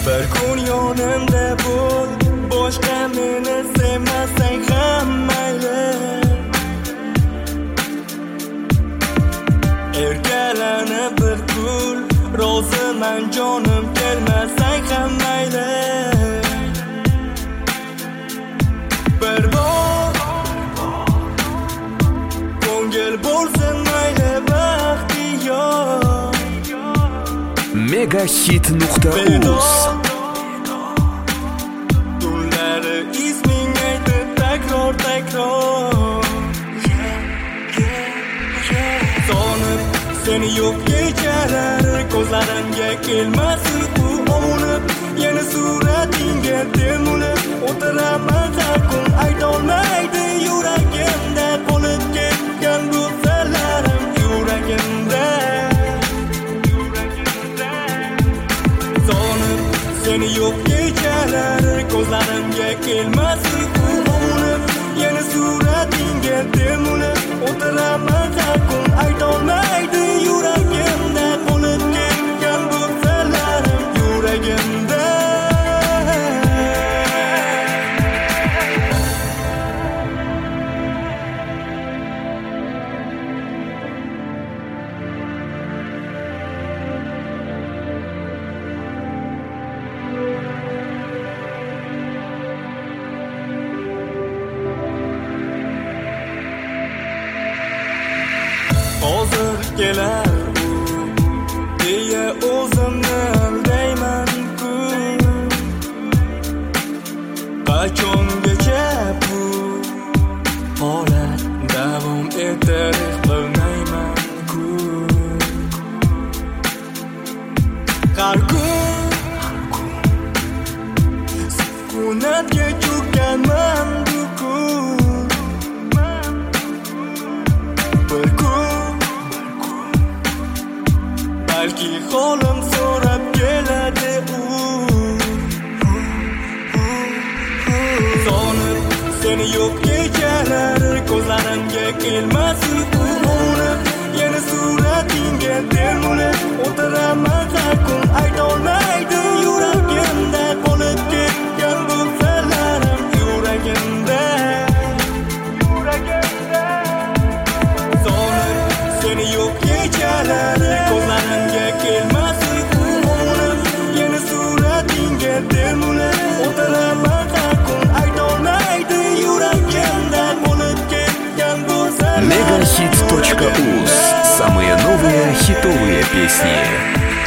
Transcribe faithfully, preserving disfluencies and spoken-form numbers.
Bir kun yonimda bo'l, boshqa meni sevmasang ham mayli. Erkalanib bir kun roziman jonim, kelmasang ham mayli. Bir bor ko'ngil bo'lsin mayli baxtiyor. Megahit nuqta uz Tunlari isming aytib takror takror Sonib seni yo'q kechalari ko'zlarimga kelmas uyqu ovunib, yana suratingga termulib o'tiraman har kun. Aytolmaydi yuragimda qolib ketgan bu sirlarim, yuragimda sonib seni yo'q kechalari ko'zlarimga kelmas uyqu ovunib, yana suratingga termulib o'tiraman har kun. Aytolmaydi yuragimda qolib ketgan bu sirlarim, yuragimda hozir kelar u deya o'zimni aldayman-ku. Qachongacha bu holat davom etar bilmayman-ku. Har kun sukunatga cho'kkanman bu kun. Bir kun balki holim so'rab keladi u. Sonib seni yo'q kechalari ko'zlarimga kelmas uyqu ovunib, yana suratingga termulib o'tiraman har kun. Aytolmaydi yuragimda qolib ketgan bu sirlarim, yuragimda sonib seni yo'q kechalari ko'zlarimga kelmas uyqu ovunib, yana suratingga termulib o'tiraman har kun. Aytolmaydi yuragimda qolib ketgan bu sirlarim. Megahit точка уз. Самые новые хитовые песни.